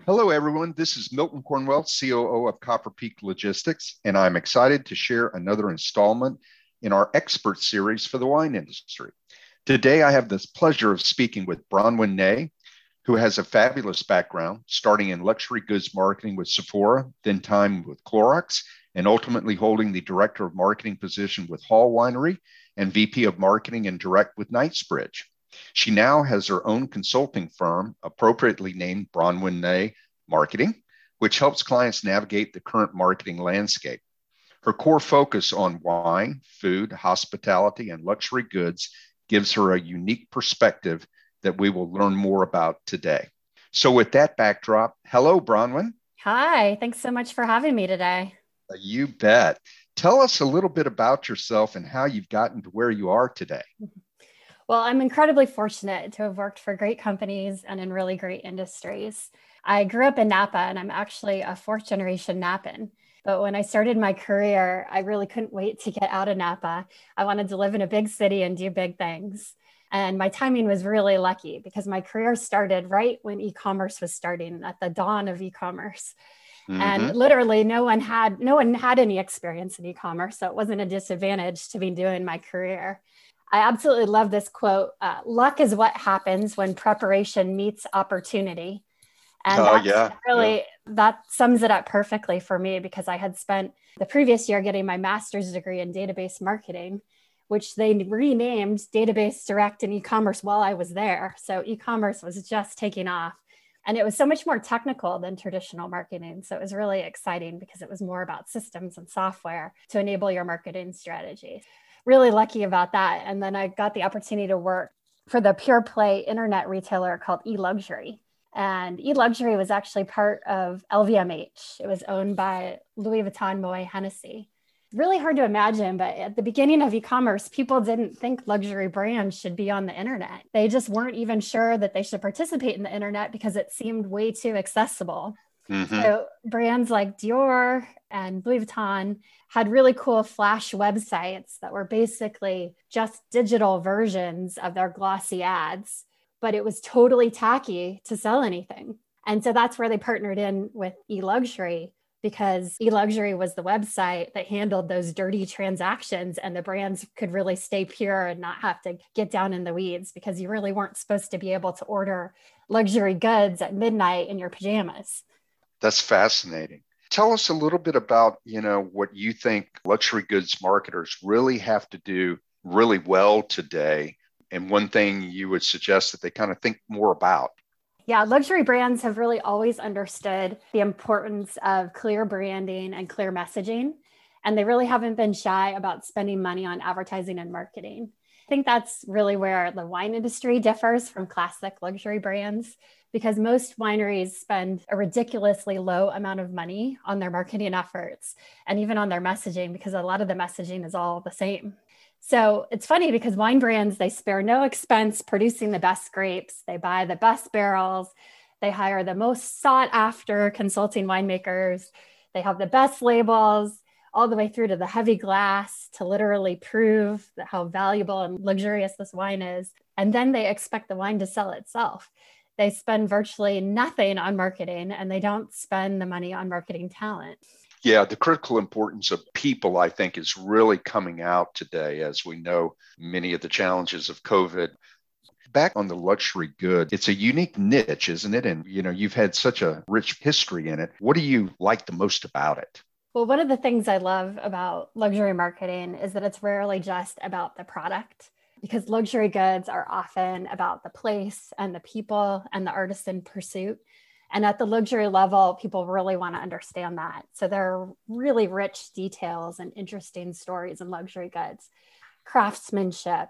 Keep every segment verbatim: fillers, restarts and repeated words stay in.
Hello, everyone. This is Milton Cornwell, C O O of Copper Peak Logistics, and I'm excited to share another installment in our expert series for the wine industry. Today, I have the pleasure of speaking with Bronwyn Nay, who has a fabulous background, starting in luxury goods marketing with Sephora, then time with Clorox, and ultimately holding the Director of Marketing position with Hall Winery and V P of Marketing and Direct with Knightsbridge. She now has her own consulting firm, appropriately named Bronwyn Nay Marketing, which helps clients navigate the current marketing landscape. Her core focus on wine, food, hospitality, and luxury goods gives her a unique perspective that we will learn more about today. So with that backdrop, hello, Bronwyn. Hi, thanks so much for having me today. Uh, You bet. Tell us a little bit about yourself and how you've gotten to where you are today. Well, I'm incredibly fortunate to have worked for great companies and in really great industries. I grew up in Napa and I'm actually a fourth generation Napan. But when I started my career, I really couldn't wait to get out of Napa. I wanted to live in a big city and do big things. And my timing was really lucky because my career started right when e-commerce was starting, at the dawn of e-commerce. And Mm-hmm. literally no one had no one had any experience in e-commerce. So it wasn't a disadvantage to be doing my career. I absolutely love this quote. Uh, luck is what happens when preparation meets opportunity. And Oh, that's yeah. Yeah. really, that sums it up perfectly for me because I had spent the previous year getting my master's degree in database marketing, which they renamed Database Direct and e-commerce while I was there. So e-commerce was just taking off. And it was so much more technical than traditional marketing. So it was really exciting because it was more about systems and software to enable your marketing strategy. Really lucky about that. And then I got the opportunity to work for the pure play internet retailer called eLuxury. And eLuxury was actually part of L V M H. It was owned by Louis Vuitton Moet Hennessy. Really hard to imagine, but at the beginning of e-commerce, people didn't think luxury brands should be on the internet. They just weren't even sure that they should participate in the internet because it seemed way too accessible. Mm-hmm. So brands like Dior and Louis Vuitton had really cool flash websites that were basically just digital versions of their glossy ads, but it was totally tacky to sell anything. And so that's where they partnered in with eLuxury because eLuxury was the website that handled those dirty transactions and the brands could really stay pure and not have to get down in the weeds because you really weren't supposed to be able to order luxury goods at midnight in your pajamas. That's fascinating. Tell us a little bit about, you know, what you think luxury goods marketers really have to do really well today. And one thing you would suggest that they kind of think more about. Yeah, luxury brands have really always understood the importance of clear branding and clear messaging. And they really haven't been shy about spending money on advertising and marketing. I think that's really where the wine industry differs from classic luxury brands because most wineries spend a ridiculously low amount of money on their marketing efforts and even on their messaging because a lot of the messaging is all the same. So it's funny because wine brands, they spare no expense producing the best grapes. They buy the best barrels. They hire the most sought after consulting winemakers. They have the best labels all the way through to the heavy glass to literally prove that how valuable and luxurious this wine is. And then they expect the wine to sell itself. They spend virtually nothing on marketing and they don't spend the money on marketing talent. Yeah, the critical importance of people, I think, is really coming out today as we know many of the challenges of COVID. Back on the luxury good, it's a unique niche, isn't it? And, you know, you've had such a rich history in it. What do you like the most about it? Well, one of the things I love about luxury marketing is that it's rarely just about the product because luxury goods are often about the place and the people and the artisan pursuit. And at the luxury level, people really want to understand that. So there are really rich details and interesting stories in luxury goods, craftsmanship,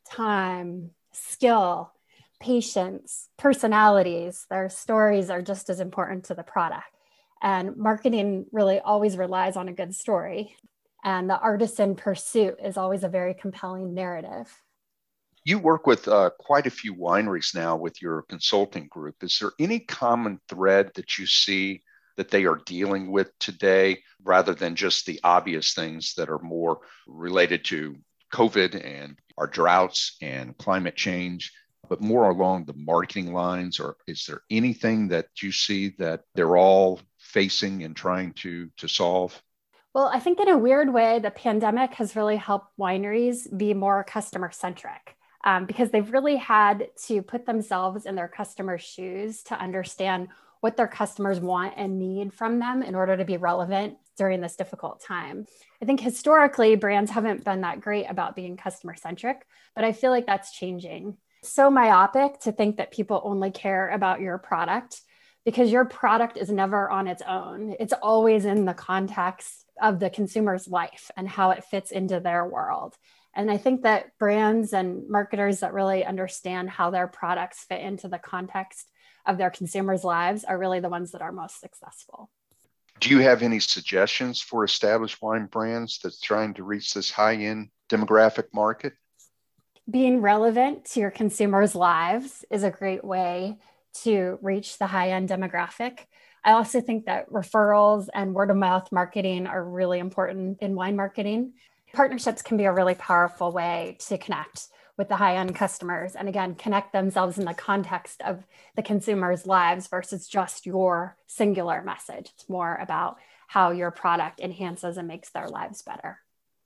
time, skill, patience, personalities. Their stories are just as important to the product. And marketing really always relies on a good story. And the artisan pursuit is always a very compelling narrative. You work with uh, quite a few wineries now with your consulting group. Is there any common thread that you see that they are dealing with today rather than just the obvious things that are more related to COVID and our droughts and climate change? but more along the marketing lines? Or is there anything that you see that they're all facing and trying to, to solve? Well, I think in a weird way, the pandemic has really helped wineries be more customer centric. Um, because they've really had to put themselves in their customers' shoes to understand what their customers want and need from them in order to be relevant during this difficult time. I think historically, brands haven't been that great about being customer centric, but I feel like that's changing. So myopic to think that people only care about your product, because your product is never on its own. It's always in the context of the consumer's life and how it fits into their world. And I think that brands and marketers that really understand how their products fit into the context of their consumers' lives are really the ones that are most successful. Do you have any suggestions for established wine brands that's trying to reach this high-end demographic market? Being relevant to your consumers' lives is a great way to reach the high-end demographic. I also think that referrals and word-of-mouth marketing are really important in wine marketing. Partnerships can be a really powerful way to connect with the high-end customers and, again, connect themselves in the context of the consumer's lives versus just your singular message. It's more about how your product enhances and makes their lives better.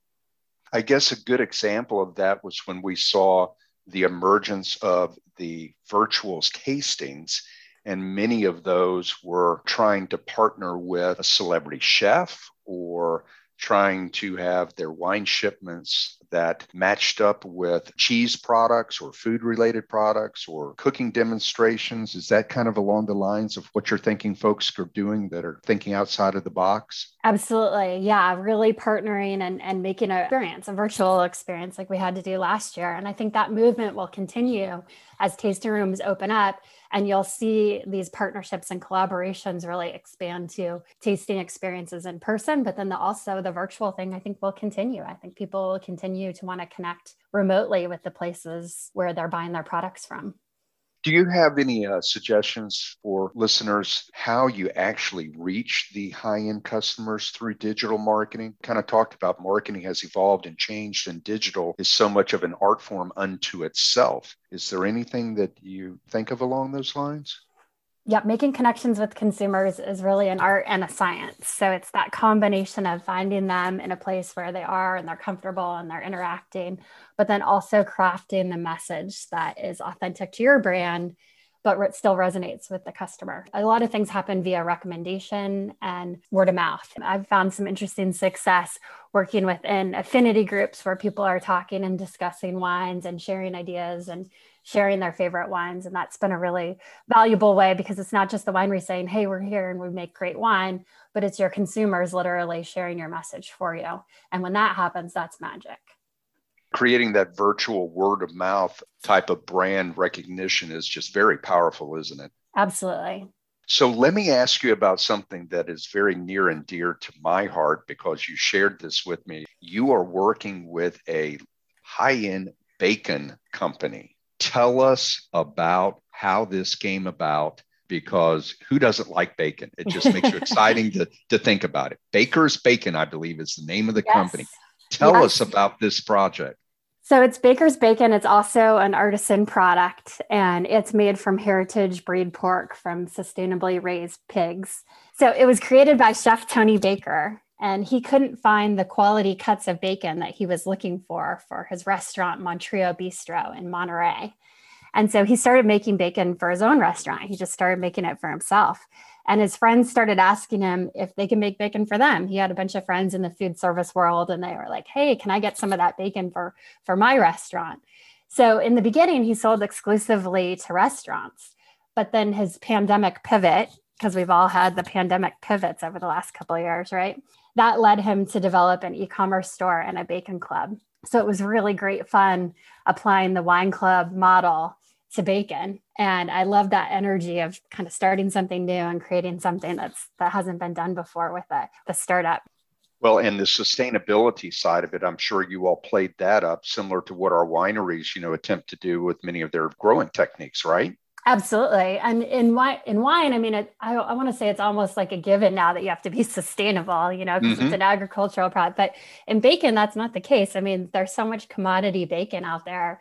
I guess a good example of that was when we saw the emergence of the virtual tastings, and many of those were trying to partner with a celebrity chef or trying to have their wine shipments that matched up with cheese products or food-related products or cooking demonstrations. Is that kind of along the lines of what you're thinking folks are doing that are thinking outside of the box? Absolutely. Yeah, really partnering and, and making an experience, a virtual experience like we had to do last year. And I think that movement will continue as tasting rooms open up, and you'll see these partnerships and collaborations really expand to tasting experiences in person, but then the, also the virtual thing I think will continue. I think people will continue to want to connect remotely with the places where they're buying their products from. Do you have any uh, suggestions for listeners how you actually reach the high-end customers through digital marketing? Kind of talked about marketing has evolved and changed, and digital is so much of an art form unto itself. Is there anything that you think of along those lines? Yeah, making connections with consumers is really an art and a science. So it's that combination of finding them in a place where they are and they're comfortable and they're interacting, but then also crafting the message that is authentic to your brand, but it still resonates with the customer. A lot of things happen via recommendation and word of mouth. I've found some interesting success working within affinity groups where people are talking and discussing wines and sharing ideas and sharing their favorite wines. And that's been a really valuable way, because it's not just the winery saying, hey, we're here and we make great wine, but it's your consumers literally sharing your message for you. And when that happens, that's magic. Creating that virtual word of mouth type of brand recognition is just very powerful, isn't it? Absolutely. So let me ask you about something that is very near and dear to my heart, because you shared this with me. You are working with a high-end bacon company. Tell us about how this came about, because who doesn't like bacon? It just makes you exciting to, to think about it. Baker's Bacon, I believe, is the name of the yes. company. Tell yes. us about this project. So it's Baker's Bacon. It's also an artisan product, and it's made from heritage breed pork from sustainably raised pigs. So it was created by Chef Tony Baker, and he couldn't find the quality cuts of bacon that he was looking for for his restaurant, Montreal Bistro in Monterey. And so he started making bacon for his own restaurant. He just started making it for himself. And his friends started asking him if they could make bacon for them. He had a bunch of friends in the food service world, and they were like, hey, can I get some of that bacon for, for my restaurant? So in the beginning, he sold exclusively to restaurants. But then his pandemic pivot, because we've all had the pandemic pivots over the last couple of years, right? That led him to develop an e-commerce store and a bacon club. So it was really great fun applying the wine club model to bacon. And I love that energy of kind of starting something new and creating something that's that hasn't been done before with a, the startup. Well, and the sustainability side of it, I'm sure you all played that up, similar to what our wineries, you know, attempt to do with many of their growing techniques, right? Absolutely. And in wine, in wine, I mean, it, I, I want to say it's almost like a given now that you have to be sustainable, you know, because mm-hmm. it's an agricultural product. But in bacon, that's not the case. I mean, there's so much commodity bacon out there.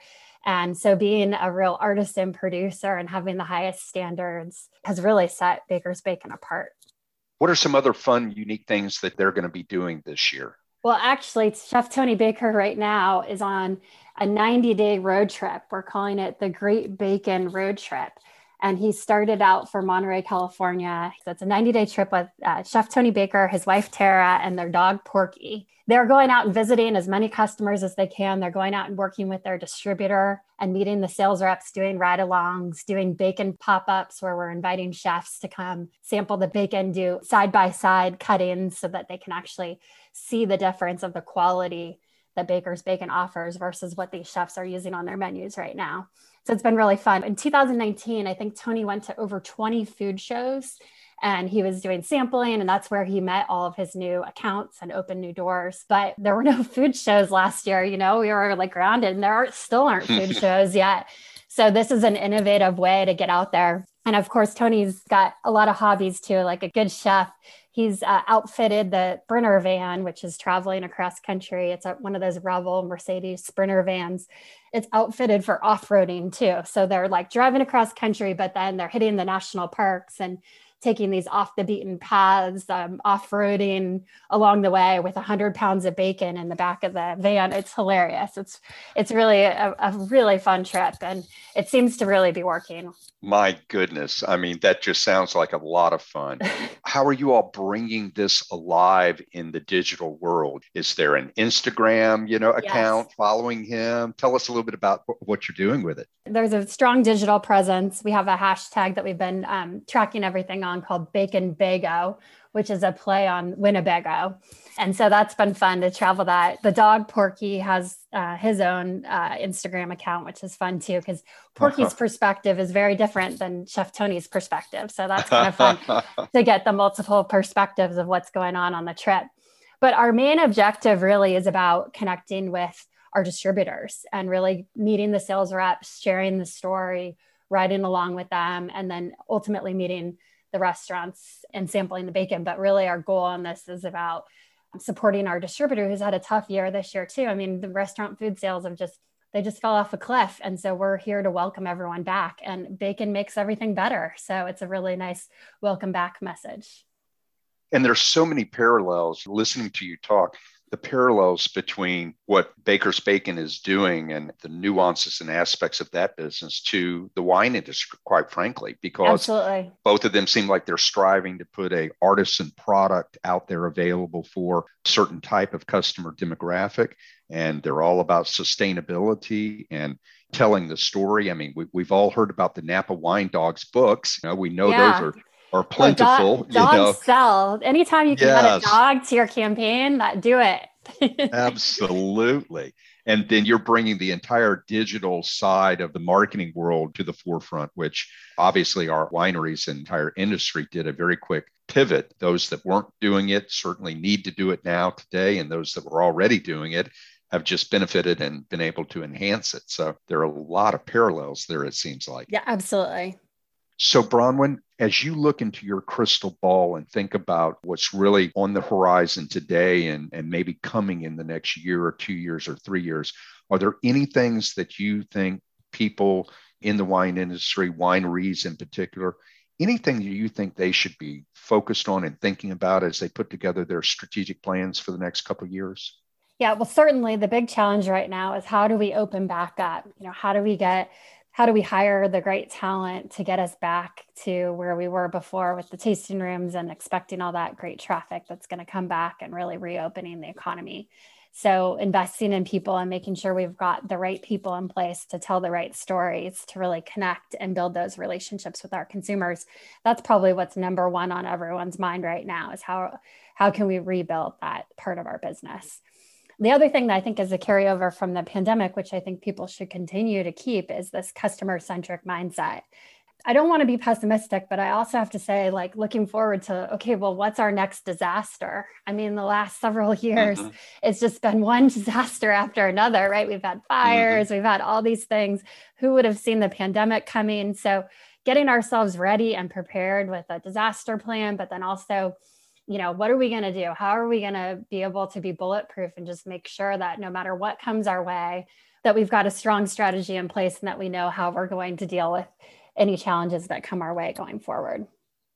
And so being a real artisan producer and having the highest standards has really set Baker's Bacon apart. What are some other fun, unique things that they're going to be doing this year? Well, actually, Chef Tony Baker right now is on a ninety day road trip. We're calling it the Great Bacon Road Trip. And he started out for Monterey, California. So it's a ninety day trip with uh, Chef Tony Baker, his wife, Tara, and their dog, Porky. They're going out and visiting as many customers as they can. They're going out and working with their distributor and meeting the sales reps, doing ride-alongs, doing bacon pop-ups where we're inviting chefs to come sample the bacon, do side-by-side cut-ins so that they can actually see the difference of the quality that Baker's Bacon offers versus what these chefs are using on their menus right now. So it's been really fun. In two thousand nineteen, I think Tony went to over twenty food shows and he was doing sampling, and that's where he met all of his new accounts and opened new doors. But there were no food shows last year. You know, we were like grounded and there are, still aren't food shows yet. So this is an innovative way to get out there. And of course, Tony's got a lot of hobbies too, like a good chef. He's uh, outfitted the Sprinter van, which is traveling across country. It's a, one of those Revel Mercedes Sprinter vans. It's outfitted for off-roading too. So they're like driving across country, but then they're hitting the national parks and taking these off the beaten paths, um, off-roading along the way with a hundred pounds of bacon in the back of the van. It's hilarious. It's, it's really a, a really fun trip, and it seems to really be working. My goodness. I mean, that just sounds like a lot of fun. How are you all bringing this alive in the digital world? Is there an Instagram, you know, account Yes. following him? Tell us a little bit about what you're doing with it. There's a strong digital presence. We have a hashtag that we've been um, tracking everything on called Bacon Bago, which is a play on Winnebago. And so that's been fun to travel that. The dog Porky has uh, his own uh, Instagram account, which is fun too, because Porky's uh-huh. perspective is very different than Chef Tony's perspective. So that's kind of fun to get the multiple perspectives of what's going on on the trip. But our main objective really is about connecting with our distributors and really meeting the sales reps, sharing the story, riding along with them, and then ultimately meeting the restaurants and sampling the bacon. But really our goal on this is about supporting our distributor who's had a tough year this year too. I mean, the restaurant food sales have just, they just fell off a cliff. And so we're here to welcome everyone back, and bacon makes everything better. So it's a really nice welcome back message. And there's so many parallels listening to you talk. The parallels between what Baker's Bacon is doing and the nuances and aspects of that business to the wine industry, quite frankly, because Absolutely. Both of them seem like they're striving to put a artisan product out there available for a certain type of customer demographic. And they're all about sustainability and telling the story. I mean, we, we've all heard about the Napa Wine Dogs books. You know, we know yeah. those are are plentiful. Well, dog, dogs you know. sell. Anytime you can yes. add a dog to your campaign, that do it. Absolutely. And then you're bringing the entire digital side of the marketing world to the forefront, which obviously our wineries and entire industry did a very quick pivot. Those that weren't doing it certainly need to do it now today. And those that were already doing it have just benefited and been able to enhance it. So there are a lot of parallels there, it seems like. Yeah, absolutely. So Bronwyn, as you look into your crystal ball and think about what's really on the horizon today and, and maybe coming in the next year or two years or three years, are there any things that you think people in the wine industry, wineries in particular, anything that you think they should be focused on and thinking about as they put together their strategic plans for the next couple of years? Yeah, well, certainly the big challenge right now is how do we open back up? You know, how do we get How do we hire the great talent to get us back to where we were before with the tasting rooms and expecting all that great traffic that's going to come back and really reopening the economy? So investing in people and making sure we've got the right people in place to tell the right stories, to really connect and build those relationships with our consumers. That's probably what's number one on everyone's mind right now, is how, how can we rebuild that part of our business? The other thing that I think is a carryover from the pandemic, which I think people should continue to keep, is this customer-centric mindset. I don't want to be pessimistic, but I also have to say, like, looking forward to, okay, well, what's our next disaster? I mean, the last several years, mm-hmm. it's just been one disaster after another, right? We've had fires, mm-hmm. we've had all these things. Who would have seen the pandemic coming? So getting ourselves ready and prepared with a disaster plan, but then also, you know, what are we going to do? How are we going to be able to be bulletproof and just make sure that no matter what comes our way, that we've got a strong strategy in place and that we know how we're going to deal with any challenges that come our way going forward.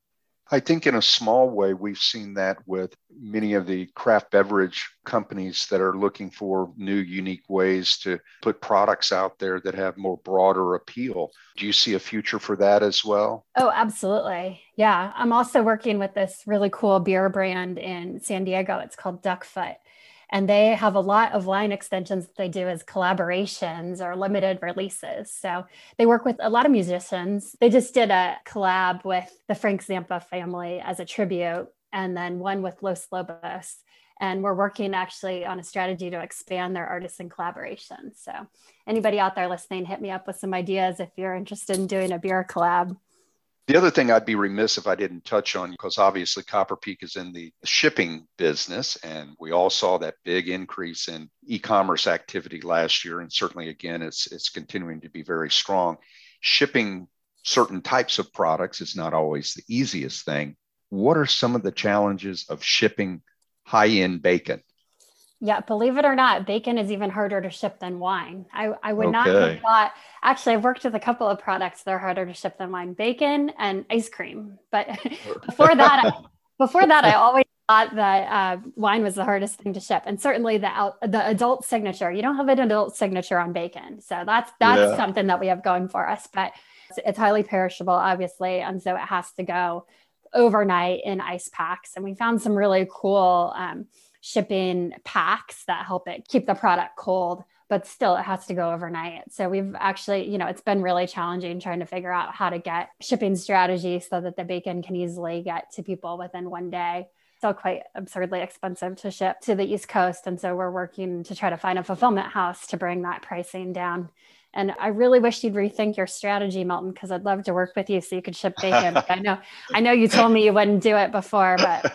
I think in a small way, we've seen that with many of the craft beverage companies that are looking for new, unique ways to put products out there that have more broader appeal. Do you see a future for that as well? Oh, absolutely. Yeah. I'm also working with this really cool beer brand in San Diego. It's called Duckfoot. And they have a lot of line extensions that they do as collaborations or limited releases. So they work with a lot of musicians. They just did a collab with the Frank Zappa family as a tribute, and then one with Los Lobos. And we're working actually on a strategy to expand their artisan collaboration. So anybody out there listening, hit me up with some ideas if you're interested in doing a beer collab. The other thing I'd be remiss if I didn't touch on, because obviously Copper Peak is in the shipping business, and we all saw that big increase in e-commerce activity last year, and certainly again, it's it's continuing to be very strong. Shipping certain types of products is not always the easiest thing. What are some of the challenges of shipping high-end bacon? Yeah, believe it or not, bacon is even harder to ship than wine. I, I would Okay. not have thought, actually, I've worked with a couple of products that are harder to ship than wine, bacon and ice cream. But before that, I, before that, I always thought that uh, wine was the hardest thing to ship. And certainly the out, the adult signature, you don't have an adult signature on bacon. So that's, that's Yeah. something that we have going for us, but it's, it's highly perishable, obviously. And so it has to go overnight in ice packs. And we found some really cool um, shipping packs that help it keep the product cold, but still it has to go overnight. So we've actually, you know, it's been really challenging trying to figure out how to get shipping strategies so that the bacon can easily get to people within one day. Still quite absurdly expensive to ship to the East Coast. And so we're working to try to find a fulfillment house to bring that pricing down. And I really wish you'd rethink your strategy, Milton, because I'd love to work with you so you could ship bacon. I know, I know you told me you wouldn't do it before, but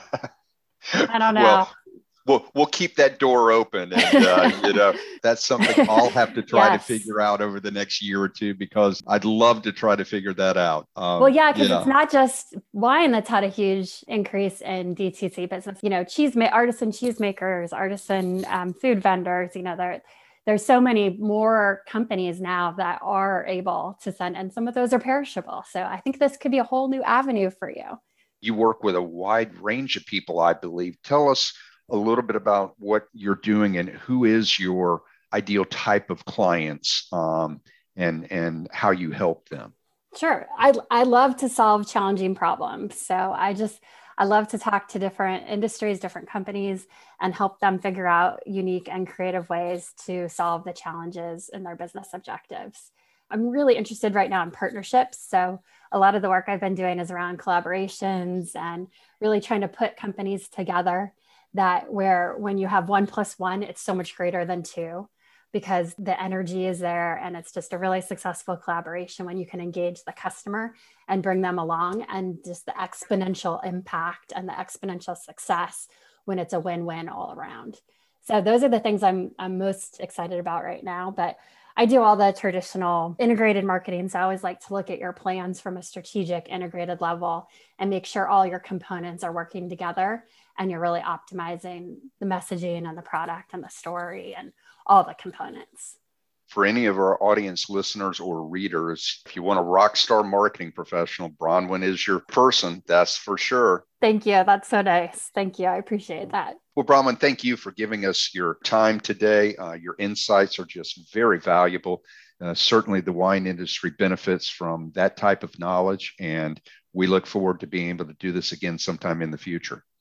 I don't know. Well, We'll, we'll keep that door open, and uh, you know, that's something I'll have to try Yes. to figure out over the next year or two, because I'd love to try to figure that out. Um, well, yeah, because yeah. it's not just wine that's had a huge increase in D T C business. You know, cheese ma- artisan cheesemakers, artisan um, food vendors. You know, there there's so many more companies now that are able to send, and some of those are perishable. So I think this could be a whole new avenue for you. You work with a wide range of people, I believe. Tell us a little bit about what you're doing and who is your ideal type of clients, um, and, and how you help them. Sure. I, I love to solve challenging problems. So I just, I love to talk to different industries, different companies, and help them figure out unique and creative ways to solve the challenges in their business objectives. I'm really interested right now in partnerships. So a lot of the work I've been doing is around collaborations and really trying to put companies together that where when you have one plus one, it's so much greater than two, because the energy is there and it's just a really successful collaboration when you can engage the customer and bring them along, and just the exponential impact and the exponential success when it's a win-win all around. So those are the things I'm, I'm most excited about right now. But I do all the traditional integrated marketing. So I always like to look at your plans from a strategic integrated level and make sure all your components are working together and you're really optimizing the messaging and the product and the story and all the components. For any of our audience listeners or readers, if you want a rock star marketing professional, Bronwyn is your person, that's for sure. Thank you. That's so nice. Thank you. I appreciate that. Well, Bronwyn, thank you for giving us your time today. Uh, your insights are just very valuable. Uh, certainly the wine industry benefits from that type of knowledge, and we look forward to being able to do this again sometime in the future.